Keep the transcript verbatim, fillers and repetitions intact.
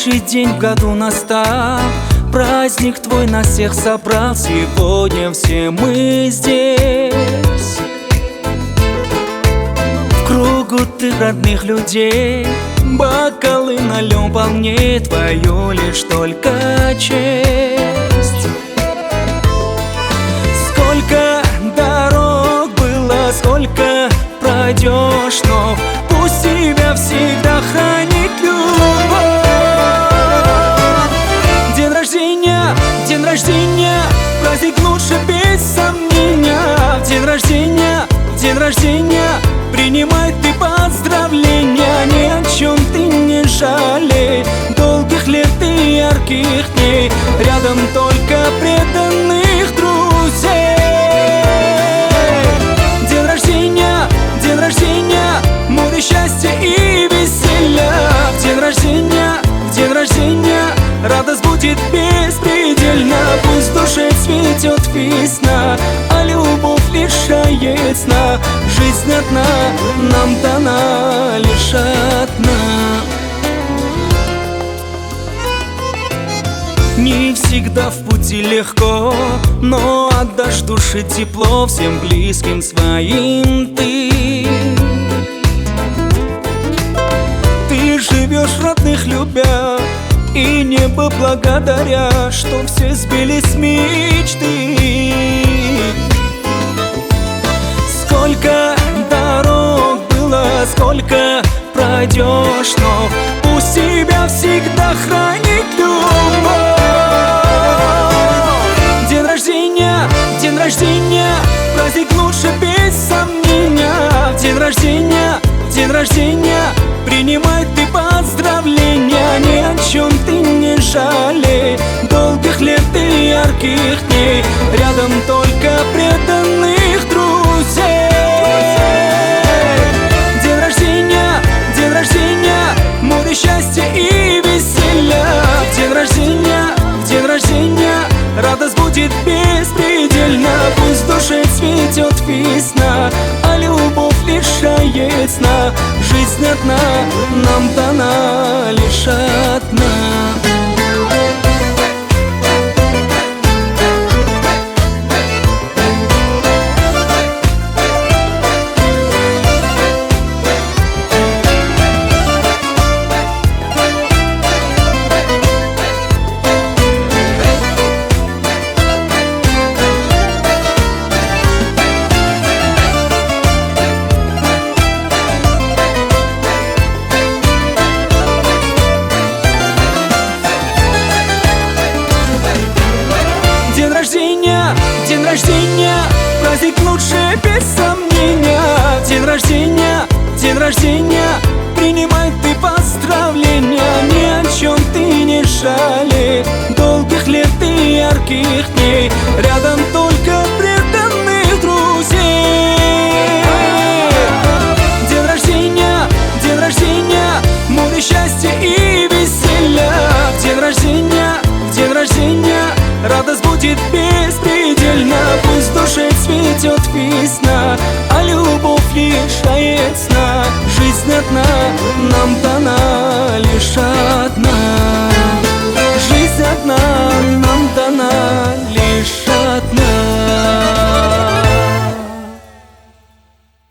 лучший день в году настал, праздник твой нас всех собрал. Сегодня все мы здесь, в кругу ты родных людей. Бокалы нальем полней, твою лишь только честь. Сколько дорог было, сколько пройдешь, но пусть тебя всегда хранит любовь. День рождения, день рождения, праздник лучше без сомнения. День рождения, день рождения, принимай ты поздравления. Ни о чем ты не жалей, долгих лет и ярких дней, рядом только преданных друзей. День рождения, день рождения, море счастья и веселья. В день рождения, в день рождения, радость будет беспредельна. Пусть в душе цветет весна, а любовь лишает сна. Жизнь одна нам дана лишь одна. Не всегда в пути легко, но отдашь душе тепло всем близким своим ты. Ты живешь родных любя и небо благодаря, что все сбились с мечты. Сколько дорог было, сколько пройдешь, но пусть тебя всегда хранит любовь. День рождения, день рождения, праздник лучше без сомнения. День рождения, день рождения, принимай ты поздравления. Ни о чем ты не жалей, долгих лет и ярких дней, рядом только преданных друзей. День рождения, день рождения, море счастья и веселья. День рождения, день рождения, радость будет беспредельна. Пусть в душе цветет весна, а любовь лишает сна. Жизнь одна нам дана лишь одна. День рождения, праздник лучше без сомнения. День рождения, день рождения, принимай ты поздравления. Ни о чем ты не жалей, долгих лет и ярких дней, рядом только преданных друзей. День рождения, день рождения, море счастья и веселья. День рождения, день рождения, радость будет беспредельна. Пусть в душе цветет весна, а любовь лишает сна. Жизнь одна нам дана